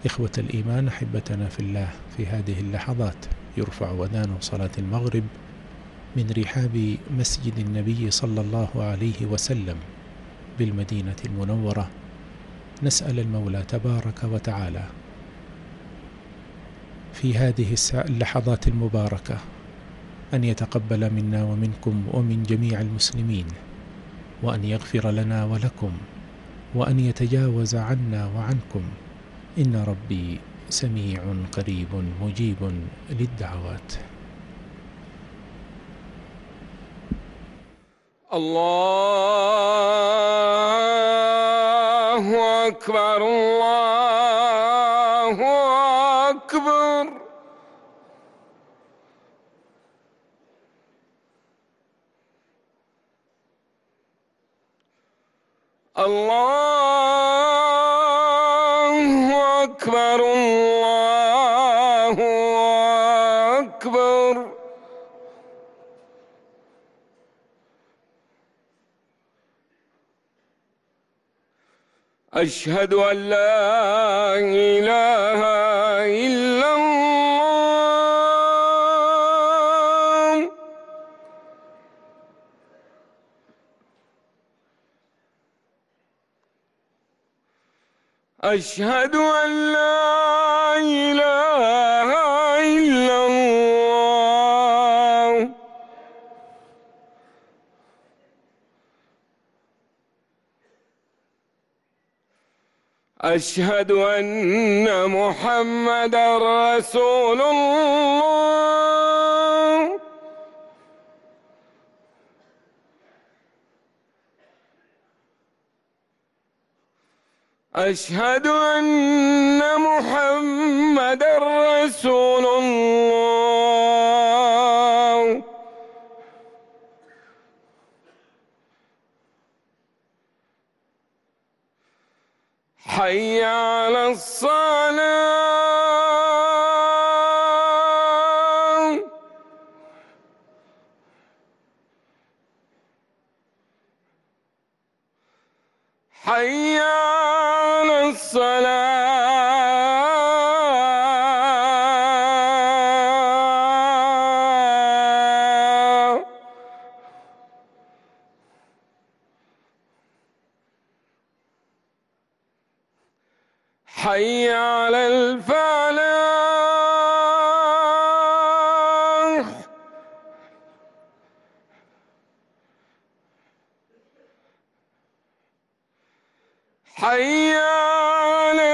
إخوة الإيمان، أحبتنا في الله، في هذه اللحظات يرفع أذان صلاة المغرب من رحاب مسجد النبي صلى الله عليه وسلم بالمدينة المنورة. نسأل المولى تبارك وتعالى في هذه اللحظات المباركة أن يتقبل منا ومنكم ومن جميع المسلمين، وأن يغفر لنا ولكم، وأن يتجاوز عنا وعنكم، إن ربي سميع قريب مجيب للدعوات. الله أكبر، الله أكبر. الله أكبر، الله أكبر. أشهد أن لا إله إلا الله. أشهد أن لا إله إلا الله. أشهد أن محمدًا رسول الله. أشهد أن محمدًا رسول الله. حي على الصلاة. حي على الصلاة. حي على الفلاح. حي على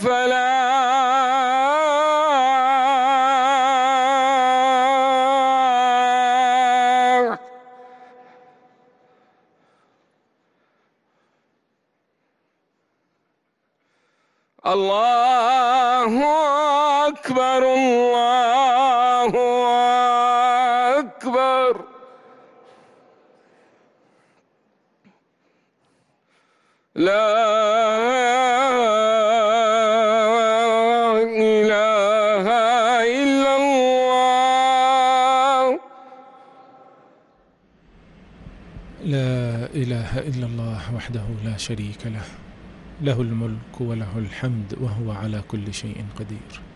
الفلاح. الله أكبر، الله أكبر. لا إله إلا الله. لا إله إلا الله وحده لا شريك له، له الملك وله الحمد وهو على كل شيء قدير.